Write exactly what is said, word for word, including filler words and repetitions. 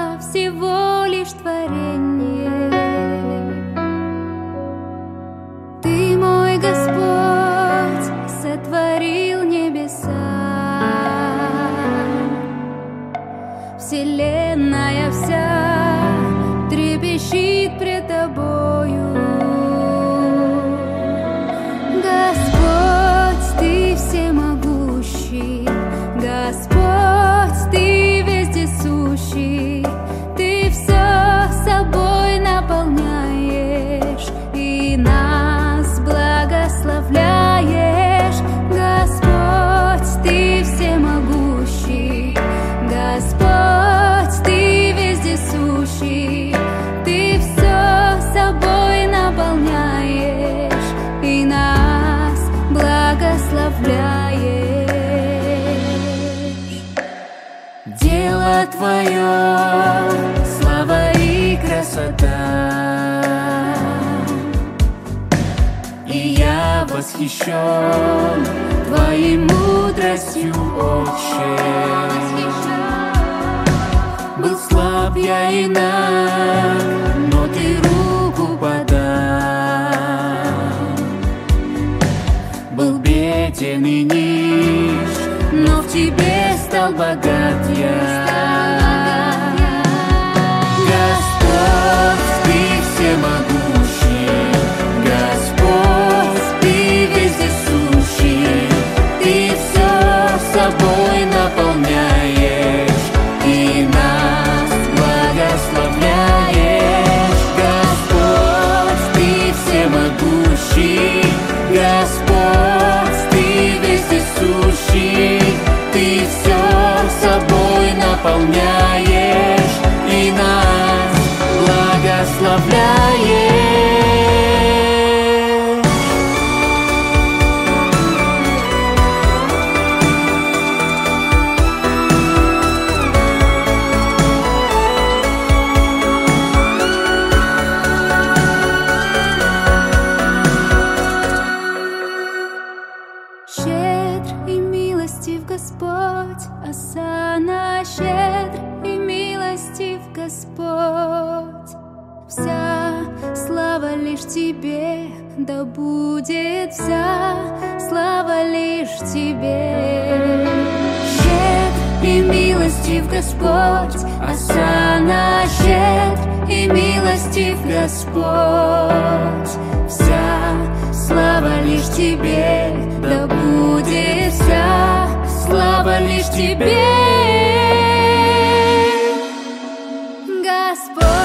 я всего лишь творение. Ты, мой Господь, сотворил небеса. Вселенная вся трепещит пред Тобою. Господь, Ты всемогущий, Господь, Ты вездесущий, Ты все собой наполняешь и нас благословляешь. Господь, Ты всемогущий, Господь, Ты вездесущий, Ты все собой наполняешь и нас благословляешь. Дело Твое, слава и красота, и я восхищен Твоей мудростью, Отче. Был слаб я и наг, но Ты руку подал. Был беден и нищ, но в Тебе стал богат я. Господь, Ты всемогущий, Господь, Ты вездесущий, Ты все собой наполняешь и нас благословляешь. Господь, Ты всемогущий, Господь, Ты вездесущий, Ты все собой наполняешь и нас благословляешь. Щедр и милостив Господь, осанна, щедр и милостив Господь. Вся слава лишь Тебе, да будет вся слава лишь Тебе. Щедр и милостив Господь, осанна, щедр и милостив Господь. Вся слава лишь Тебе, да будет вся слава лишь Тебе, Господь.